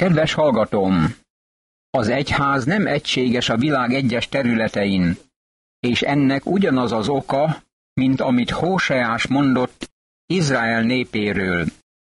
Kedves hallgatóm! Az egyház nem egységes a világ egyes területein, és ennek ugyanaz az oka, mint amit Hóseás mondott Izrael népéről.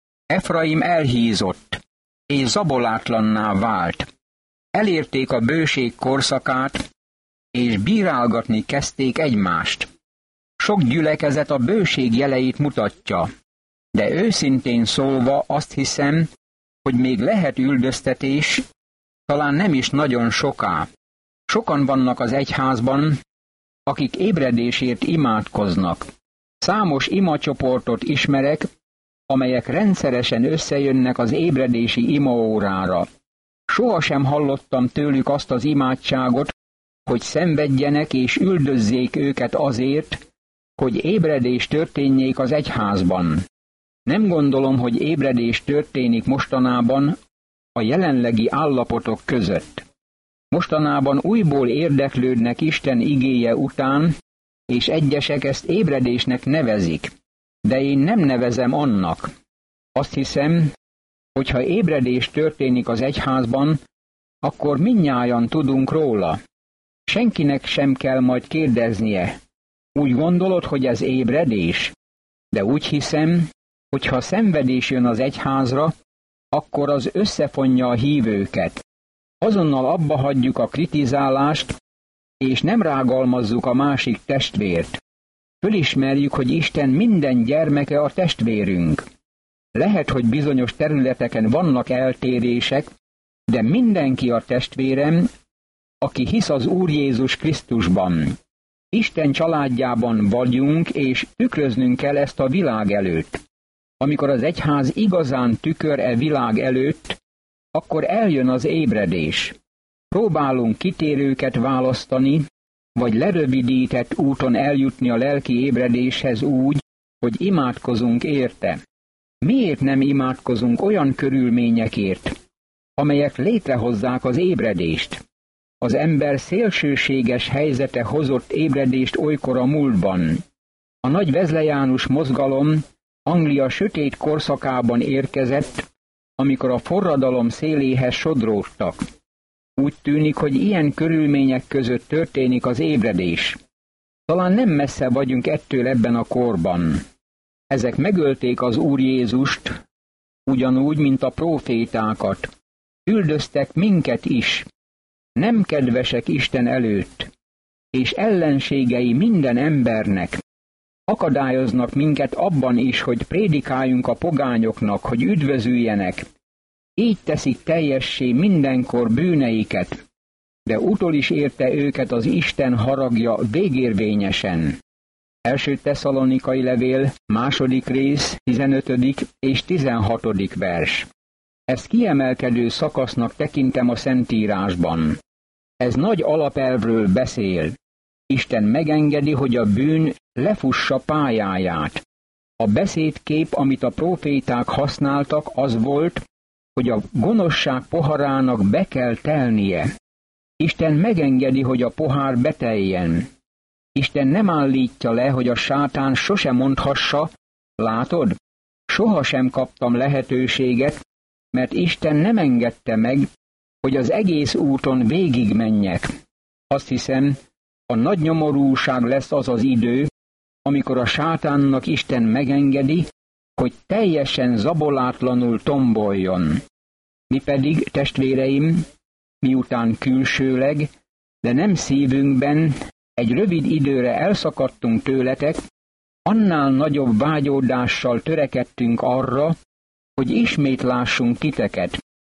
Efraim elhízott, és zabolátlanná vált. Elérték a bőség korszakát, és bírálgatni kezdték egymást. Sok gyülekezet a bőség jeleit mutatja, de őszintén szólva azt hiszem, hogy még lehet üldöztetés, talán nem is nagyon soká. Sokan vannak az egyházban, akik ébredésért imádkoznak. Számos imacsoportot ismerek, amelyek rendszeresen összejönnek az ébredési imaórára. Sohasem hallottam tőlük azt az imádságot, hogy szenvedjenek és üldözzék őket azért, hogy ébredés történjék az egyházban. Nem gondolom, hogy ébredés történik mostanában a jelenlegi állapotok között. Mostanában újból érdeklődnek Isten igéje után, és egyesek ezt ébredésnek nevezik, de én nem nevezem annak. Azt hiszem, hogy ha ébredés történik az egyházban, akkor mindnyájan tudunk róla. Senkinek sem kell majd kérdeznie. Úgy gondolod, hogy ez ébredés? De úgy hiszem, hogy ha szenvedés jön az egyházra, akkor az összefonja a hívőket. Azonnal abba hagyjuk a kritizálást, és nem rágalmazzuk a másik testvért. Fölismerjük, hogy Isten minden gyermeke a testvérünk. Lehet, hogy bizonyos területeken vannak eltérések, de mindenki a testvérem, aki hisz az Úr Jézus Krisztusban. Isten családjában vagyunk, és tükröznünk kell ezt a világ előtt. Amikor az egyház igazán tükör e világ előtt, akkor eljön az ébredés. Próbálunk kitérőket választani, vagy lerövidített úton eljutni a lelki ébredéshez úgy, hogy imádkozunk érte. Miért nem imádkozunk olyan körülményekért, amelyek létrehozzák az ébredést? Az ember szélsőséges helyzete hozott ébredést olykor a múltban. A nagy vezlejánus mozgalom Anglia sötét korszakában érkezett, amikor a forradalom széléhez sodródtak. Úgy tűnik, hogy ilyen körülmények között történik az ébredés. Talán nem messze vagyunk ettől ebben a korban. Ezek megölték az Úr Jézust, ugyanúgy, mint a prófétákat. Üldöztek minket is. Nem kedvesek Isten előtt, és ellenségei minden embernek. Akadályoznak minket abban is, hogy prédikáljunk a pogányoknak, hogy üdvözüljenek. Így teszik teljessé mindenkor bűneiket, de utol is érte őket az Isten haragja végérvényesen. 1. Tesszalonikai levél, 2. rész, 15. és 16. vers. Ezt kiemelkedő szakasznak tekintem a Szentírásban. Ez nagy alapelvről beszél. Isten megengedi, hogy a bűn lefussa pályáját. A beszédkép, amit a próféták használtak, az volt, hogy a gonoszság poharának be kell telnie. Isten megengedi, hogy a pohár beteljen. Isten nem állítja le, hogy a sátán sose mondhassa, látod, sohasem kaptam lehetőséget, mert Isten nem engedte meg, hogy az egész úton végigmenjek. Azt hiszem, a nagy nyomorúság lesz az az idő, amikor a sátánnak Isten megengedi, hogy teljesen zabolátlanul tomboljon. Mi pedig, testvéreim, miután külsőleg, de nem szívünkben egy rövid időre elszakadtunk tőletek, annál nagyobb vágyódással törekedtünk arra, hogy ismét lássunk titeket.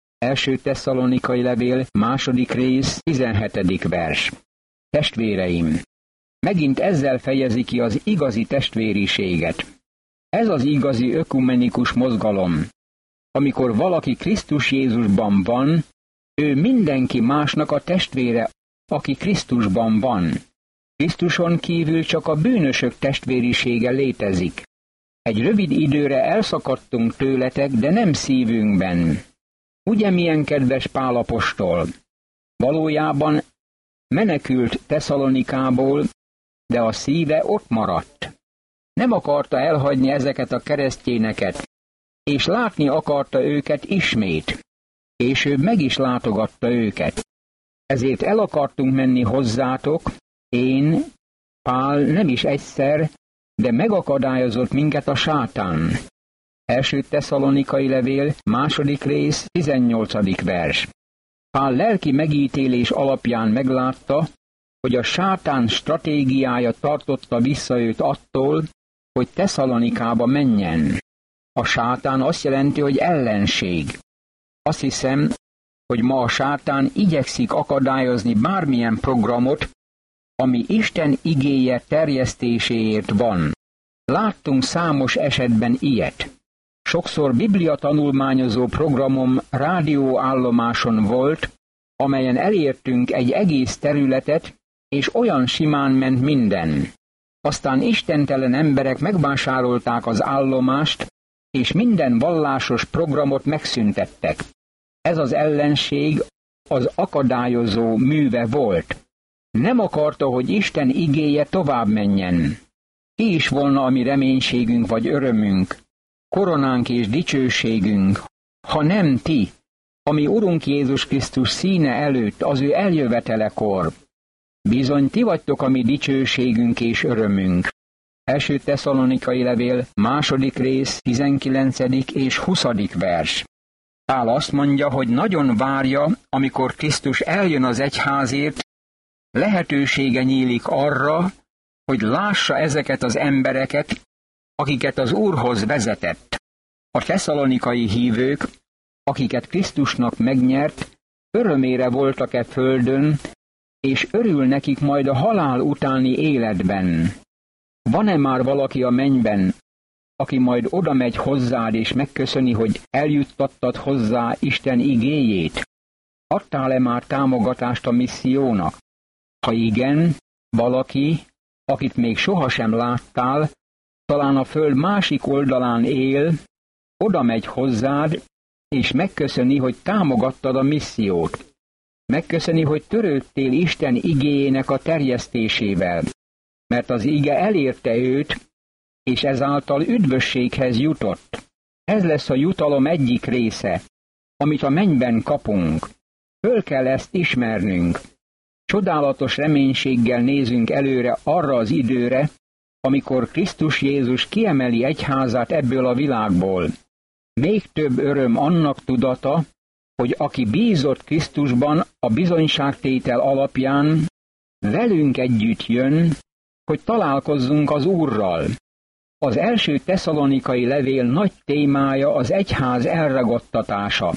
1. Tesszalonikai levél, 2. rész, 17. vers. Testvéreim, megint ezzel fejezi ki az igazi testvériséget. Ez az igazi ökumenikus mozgalom. Amikor valaki Krisztus Jézusban van, ő mindenki másnak a testvére, aki Krisztusban van. Krisztuson kívül csak a bűnösök testvérisége létezik. Egy rövid időre elszakadtunk tőletek, de nem szívünkben. Ugye milyen kedves Pál apostol? Valójában menekült Tesszalonikából, de a szíve ott maradt. Nem akarta elhagyni ezeket a keresztényeket, és látni akarta őket ismét. Később meg is látogatta őket. Ezért el akartunk menni hozzátok, én, Pál nem is egyszer, de megakadályozott minket a sátán. 1. Tesszalonikai levél, 2. rész, 18. vers. Pál lelki megítélés alapján meglátta, hogy a sátán stratégiája tartotta vissza őt attól, hogy Tesszalonikába menjen. A sátán azt jelenti, hogy ellenség. Azt hiszem, hogy ma a sátán igyekszik akadályozni bármilyen programot, ami Isten igéje terjesztéséért van. Láttunk számos esetben ilyet. Sokszor bibliatanulmányozó programom rádióállomáson volt, amelyen elértünk egy egész területet, és olyan simán ment minden. Aztán istentelen emberek megvásárolták az állomást, és minden vallásos programot megszüntettek. Ez az ellenség az akadályozó műve volt. Nem akarta, hogy Isten igéje tovább menjen. Ki is volna a mi reménységünk vagy örömünk, koronánk és dicsőségünk, ha nem ti, ami Urunk Jézus Krisztus színe előtt az ő eljövetelekor. Bizony ti vagytok a mi dicsőségünk és örömünk. 1. Tesszalonikai levél, 2. rész, 19. és 20. vers. Pál azt mondja, hogy nagyon várja, amikor Krisztus eljön az egyházért, lehetősége nyílik arra, hogy lássa ezeket az embereket, akiket az Úrhoz vezetett. A tesszalonikai hívők, akiket Krisztusnak megnyert, örömére voltak e földön, és örül nekik majd a halál utáni életben. Van-e már valaki a mennyben, aki majd oda megy hozzád és megköszöni, hogy eljuttattad hozzá Isten igéjét? Adtál-e már támogatást a missziónak? Ha igen, valaki, akit még sohasem láttál, talán a föld másik oldalán él, oda megy hozzád, és megköszöni, hogy támogattad a missziót. Megköszöni, hogy törődtél Isten igéjének a terjesztésével, mert az ige elérte őt, és ezáltal üdvösséghez jutott. Ez lesz a jutalom egyik része, amit a mennyben kapunk. Föl kell ezt ismernünk. Csodálatos reménységgel nézünk előre arra az időre, amikor Krisztus Jézus kiemeli egyházát ebből a világból. Még több öröm annak tudata, hogy aki bízott Krisztusban a bizonyságtétel alapján, velünk együtt jön, hogy találkozzunk az Úrral. Az 1. Tesszalonikai levél nagy témája az egyház elragadtatása.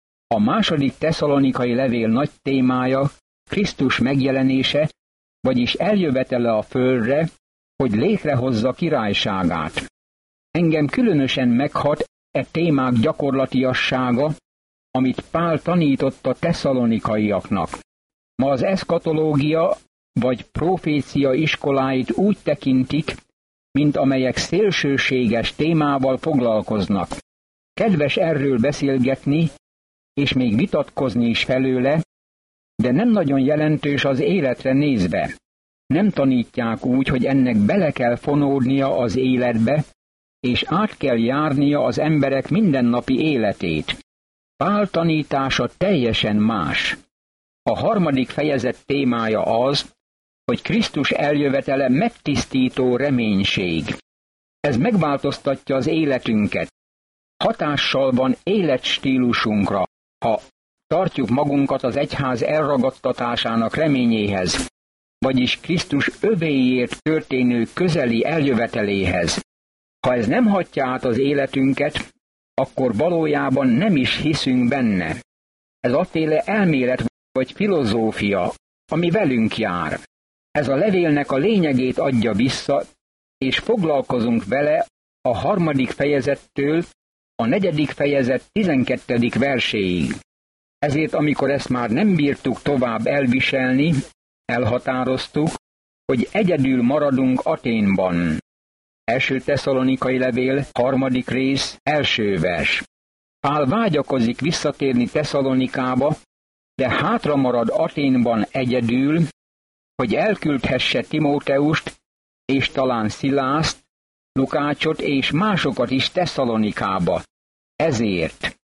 A 2. Tesszalonikai levél nagy témája Krisztus megjelenése, vagyis eljövetele a földre, hogy létrehozza királyságát. Engem különösen meghat e témák gyakorlatiassága, amit Pál tanított a tesszalonikaiaknak. Ma az eszkatológia vagy profécia iskoláit úgy tekintik, mint amelyek szélsőséges témával foglalkoznak. Kedves erről beszélgetni, és még vitatkozni is felőle, de nem nagyon jelentős az életre nézve. Nem tanítják úgy, hogy ennek bele kell fonódnia az életbe, és át kell járnia az emberek mindennapi életét. Pál tanítása teljesen más. A 3. fejezet témája az, hogy Krisztus eljövetele megtisztító reménység. Ez megváltoztatja az életünket. Hatással van életstílusunkra, ha tartjuk magunkat az egyház elragadtatásának reményéhez, vagyis Krisztus övéért történő közeli eljöveteléhez. Ha ez nem hatja át az életünket, akkor valójában nem is hiszünk benne. Ez attféle elmélet vagy filozófia, ami velünk jár. Ez a levélnek a lényegét adja vissza, és foglalkozunk vele a 3. fejezettől a 4. fejezet 12. verséig. Ezért, amikor ezt már nem bírtuk tovább elviselni, elhatároztuk, hogy egyedül maradunk Athénban. 1. Tesszalonikai levél, 3. rész, 1. vers. Pál vágyakozik visszatérni Tesszalonikába, de hátra marad Athénban egyedül, hogy elküldhesse Timóteust, és talán Szilászt, Lukácsot és másokat is Tesszalonikába. Ezért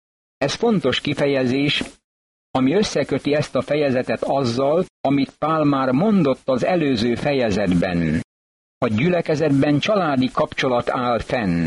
Ez fontos kifejezés, ami összeköti ezt a fejezetet azzal, amit Pál már mondott az előző fejezetben. A gyülekezetben családi kapcsolat áll fenn.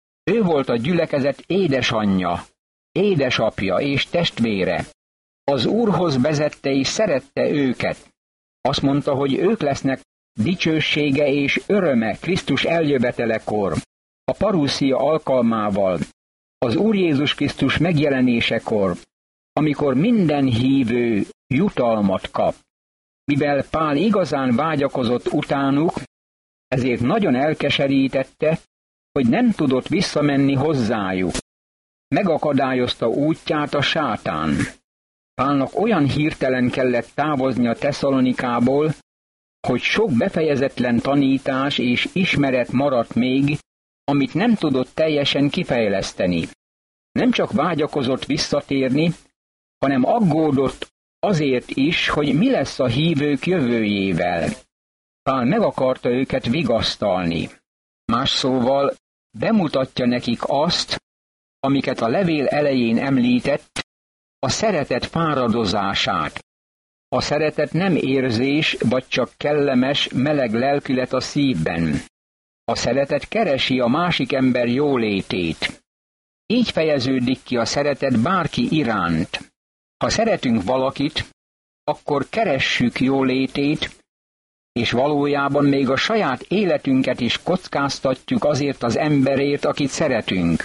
Ő volt a gyülekezet édesanyja, édesapja és testvére. Az Úrhoz vezette és szerette őket. Azt mondta, hogy ők lesznek dicsősége és öröme Krisztus eljövetelekor, a paruszia alkalmával, az Úr Jézus Krisztus megjelenésekor, amikor minden hívő jutalmat kap. Mivel Pál igazán vágyakozott utánuk, ezért nagyon elkeserítette, hogy nem tudott visszamenni hozzájuk. Megakadályozta útját a sátán. Pálnak olyan hirtelen kellett távozni a Tesszalonikából, hogy sok befejezetlen tanítás és ismeret maradt még, amit nem tudott teljesen kifejleszteni. Nem csak vágyakozott visszatérni, hanem aggódott azért is, hogy mi lesz a hívők jövőjével. Pál meg akarta őket vigasztalni. Más szóval bemutatja nekik azt, amiket a levél elején említett, a szeretet fáradozását. A szeretet nem érzés, vagy csak kellemes, meleg lelkület a szívben. A szeretet keresi a másik ember jólétét. Így fejeződik ki a szeretet bárki iránt. Ha szeretünk valakit, akkor keressük jólétét, és valójában még a saját életünket is kockáztatjuk azért az emberért, akit szeretünk.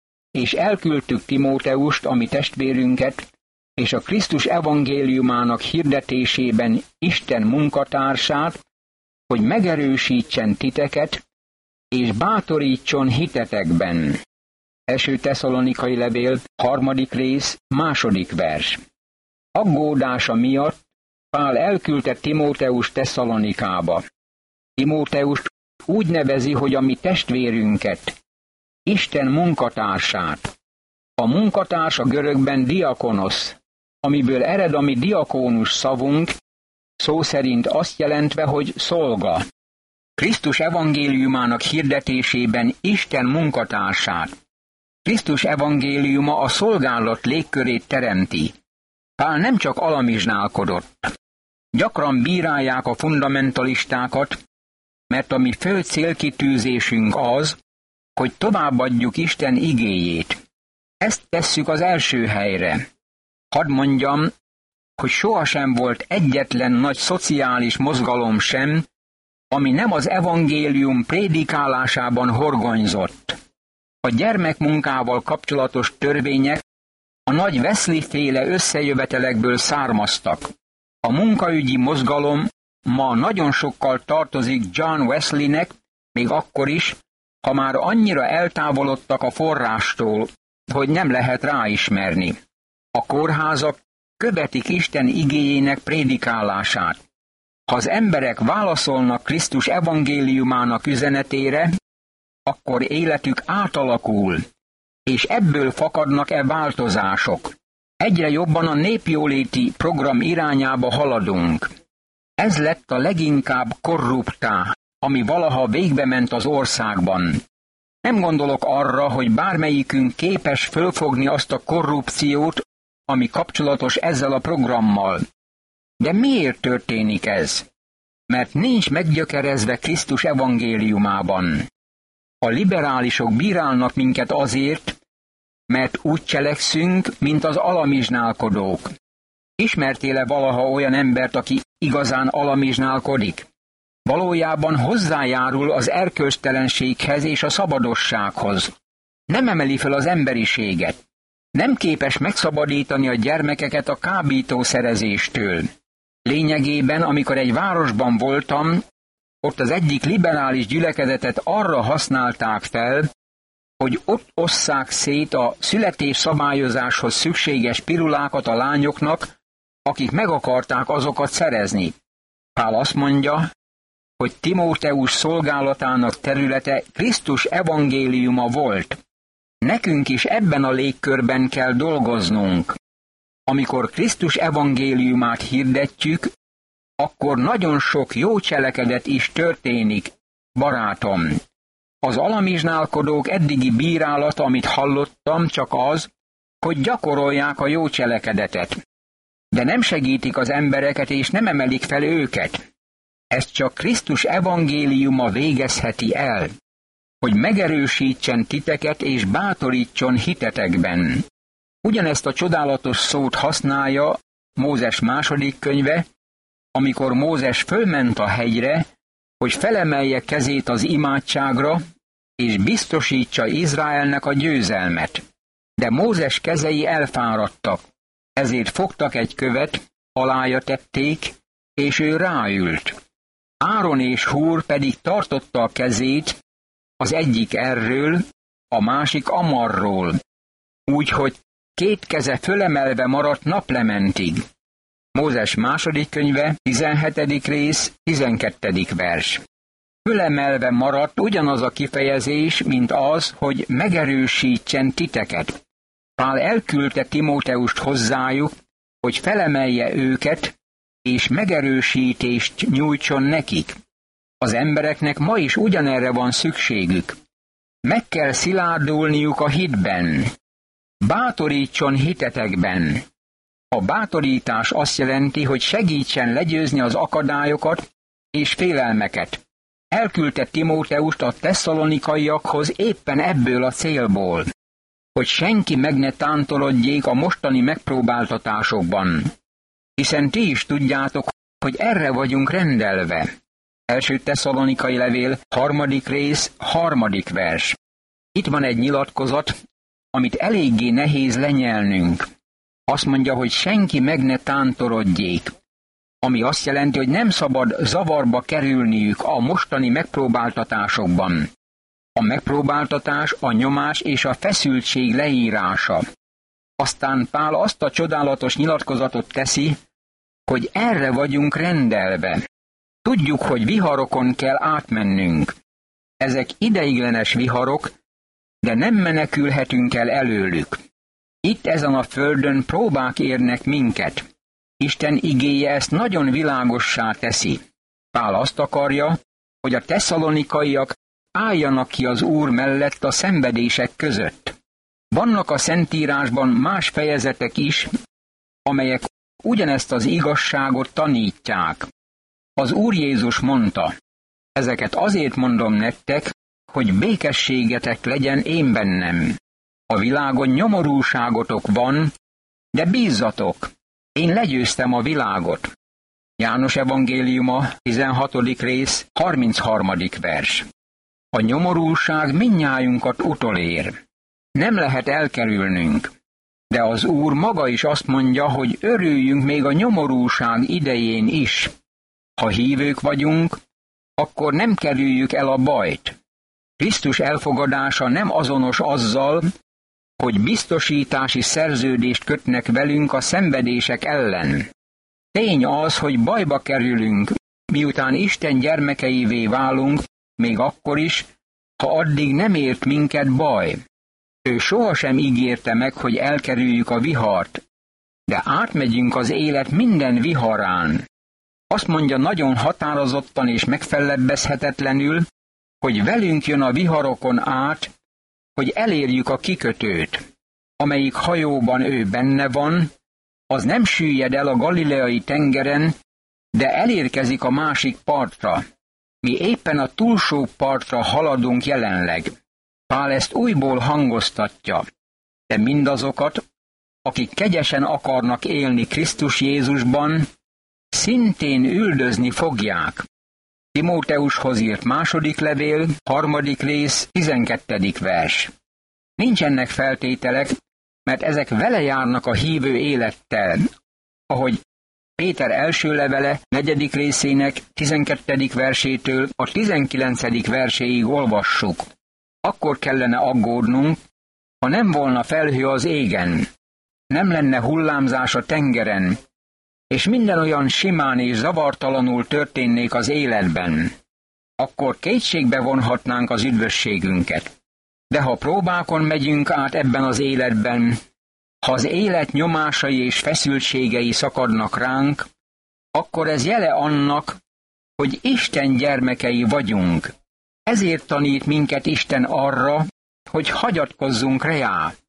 És elküldtük Timóteust, a mi testvérünket, és a Krisztus evangéliumának hirdetésében Isten munkatársát, hogy megerősítsen titeket, és bátorítson hitetekben. 1. Tesszalonikai levél, 3. rész, 2. vers. Aggódása miatt Pál elküldte Timóteus Tesszalonikába. Timóteust úgy nevezi, hogy a mi testvérünket, Isten munkatársát. A munkatárs a görögben diakonosz, amiből ered a mi diakónus szavunk, szó szerint azt jelentve, hogy szolga. Krisztus evangéliumának hirdetésében Isten munkatársát. Krisztus evangéliuma a szolgálat légkörét teremti. Pál nem csak alamizsnálkodott. Gyakran bírálják a fundamentalistákat, mert a mi fő célkitűzésünk az, hogy továbbadjuk Isten igéjét. Ezt tesszük az első helyre. Hadd mondjam, hogy sohasem volt egyetlen nagy szociális mozgalom sem, ami nem az evangélium prédikálásában horgonyzott. A gyermekmunkával kapcsolatos törvények a nagy Wesley-féle összejövetelekből származtak. A munkaügyi mozgalom ma nagyon sokkal tartozik John Wesleynek, még akkor is, ha már annyira eltávolodtak a forrástól, hogy nem lehet ráismerni. A kórházak követik Isten igéjének prédikálását. Ha az emberek válaszolnak Krisztus evangéliumának üzenetére, akkor életük átalakul, és ebből fakadnak változások. Egyre jobban a népjóléti program irányába haladunk. Ez lett a leginkább korruptá, ami valaha végbe ment az országban. Nem gondolok arra, hogy bármelyikünk képes fölfogni azt a korrupciót, ami kapcsolatos ezzel a programmal. De miért történik ez? Mert nincs meggyökerezve Krisztus evangéliumában. A liberálisok bírálnak minket azért, mert úgy cselekszünk, mint az alamizsnálkodók. Ismertél-e valaha olyan embert, aki igazán alamizsnálkodik? Valójában hozzájárul az erkölcstelenséghez és a szabadossághoz. Nem emeli fel az emberiséget. Nem képes megszabadítani a gyermekeket a kábítószerezéstől. Lényegében, amikor egy városban voltam, ott az egyik liberális gyülekezetet arra használták fel, hogy ott osszák szét a születésszabályozáshoz szükséges pirulákat a lányoknak, akik meg akarták azokat szerezni. Pál azt mondja, hogy Timóteus szolgálatának területe Krisztus evangéliuma volt. Nekünk is ebben a légkörben kell dolgoznunk. Amikor Krisztus evangéliumát hirdetjük, akkor nagyon sok jó cselekedet is történik, barátom. Az alamizsnálkodók eddigi bírálata, amit hallottam, csak az, hogy gyakorolják a jó cselekedetet. De nem segítik az embereket, és nem emelik fel őket. Ezt csak Krisztus evangéliuma végezheti el, hogy megerősítsen titeket és bátorítson hitetekben. Ugyanezt a csodálatos szót használja Mózes második könyve, amikor Mózes fölment a hegyre, hogy felemelje kezét az imádságra, és biztosítsa Izraelnek a győzelmet. De Mózes kezei elfáradtak, ezért fogtak egy követ, alája tették, és ő ráült. Áron és Húr pedig tartotta a kezét, az egyik erről, a másik amarról, úgyhogy két keze fölemelve maradt naplementig. Mózes második könyve, 17. rész, 12. vers. Fölemelve maradt ugyanaz a kifejezés, mint az, hogy megerősítsen titeket. Pál elküldte Timóteust hozzájuk, hogy felemelje őket, és megerősítést nyújtson nekik. Az embereknek ma is ugyanerre van szükségük. Meg kell szilárdulniuk a hitben. Bátorítson hitetekben. A bátorítás azt jelenti, hogy segítsen legyőzni az akadályokat és félelmeket. Elküldte Timóteust a tesszalonikaiakhoz éppen ebből a célból, hogy senki meg ne tántolodjék a mostani megpróbáltatásokban. Hiszen ti is tudjátok, hogy erre vagyunk rendelve. Első tesszalonikai levél, 3. rész, 3. vers. Itt van egy nyilatkozat, amit eléggé nehéz lenyelnünk. Azt mondja, hogy senki meg ne tántorodjék, ami azt jelenti, hogy nem szabad zavarba kerülniük a mostani megpróbáltatásokban. A megpróbáltatás, a nyomás és a feszültség leírása. Aztán Pál azt a csodálatos nyilatkozatot teszi, hogy erre vagyunk rendelve. Tudjuk, hogy viharokon kell átmennünk. Ezek ideiglenes viharok, de nem menekülhetünk el előlük. Itt ezen a földön próbák érnek minket. Isten igéje ezt nagyon világossá teszi. Pál azt akarja, hogy a tesszalonikaiak álljanak ki az Úr mellett a szenvedések között. Vannak a Szentírásban más fejezetek is, amelyek ugyanezt az igazságot tanítják. Az Úr Jézus mondta, ezeket azért mondom nektek, hogy békességetek legyen én bennem. A világon nyomorúságotok van, de bízzatok, én legyőztem a világot. János evangéliuma, 16. rész, 33. vers. A nyomorúság mindnyájunkat utolér. Nem lehet elkerülnünk. De az Úr maga is azt mondja, hogy örüljünk még a nyomorúság idején is. Ha hívők vagyunk, akkor nem kerüljük el a bajt. Krisztus elfogadása nem azonos azzal, hogy biztosítási szerződést kötnek velünk a szenvedések ellen. Tény az, hogy bajba kerülünk, miután Isten gyermekeivé válunk, még akkor is, ha addig nem ért minket baj. Ő sohasem ígérte meg, hogy elkerüljük a vihart, de átmegyünk az élet minden viharán. Azt mondja nagyon határozottan és megfellebbezhetetlenül, hogy velünk jön a viharokon át, hogy elérjük a kikötőt. Amelyik hajóban ő benne van, az nem süllyed el a Galileai tengeren, de elérkezik a másik partra. Mi éppen a túlsó partra haladunk jelenleg. Pál ezt újból hangoztatja, de mindazokat, akik kegyesen akarnak élni Krisztus Jézusban, szintén üldözni fogják. Timóteushoz írt második levél, 3. rész, 12. vers. Nincsenek feltételek, mert ezek vele járnak a hívő élettel, ahogy Péter első levele 4. részének 12. versétől a 19. verséig olvassuk. Akkor kellene aggódnunk, ha nem volna felhő az égen, nem lenne hullámzás a tengeren, és minden olyan simán és zavartalanul történnék az életben. Akkor kétségbe vonhatnánk az üdvösségünket. De ha próbákon megyünk át ebben az életben, ha az élet nyomásai és feszültségei szakadnak ránk, akkor ez jele annak, hogy Isten gyermekei vagyunk. Ezért tanít minket Isten arra, hogy hagyatkozzunk reá.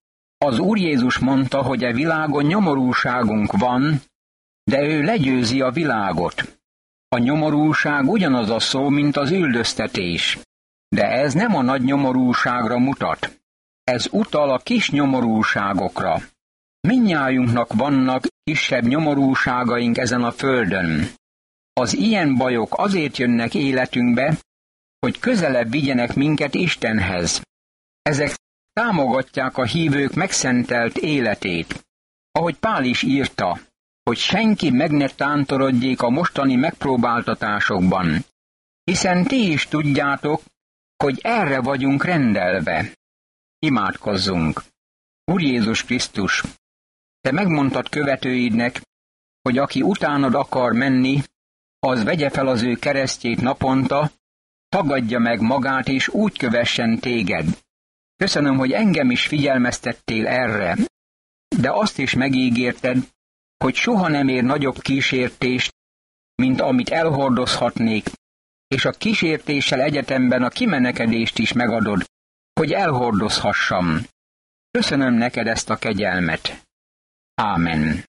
Az Úr Jézus mondta, hogy a világon nyomorúságunk van, de ő legyőzi a világot. A nyomorúság ugyanaz a szó, mint az üldöztetés, de ez nem a nagy nyomorúságra mutat. Ez utal a kis nyomorúságokra. Mindnyájunknak vannak kisebb nyomorúságaink ezen a földön. Az ilyen bajok azért jönnek életünkbe, hogy közelebb vigyenek minket Istenhez. Ezek támogatják a hívők megszentelt életét. Ahogy Pál is írta, hogy senki meg ne tántorodjék a mostani megpróbáltatásokban, hiszen ti is tudjátok, hogy erre vagyunk rendelve. Imádkozzunk! Úr Jézus Krisztus, te megmondtad követőidnek, hogy aki utánad akar menni, az vegye fel az ő keresztjét naponta, tagadja meg magát és úgy kövessen téged. Köszönöm, hogy engem is figyelmeztettél erre, de azt is megígérted, hogy soha nem ér nagyobb kísértést, mint amit elhordozhatnék, és a kísértéssel egyetemben a kimenekedést is megadod, hogy elhordozhassam. Köszönöm neked ezt a kegyelmet. Ámen.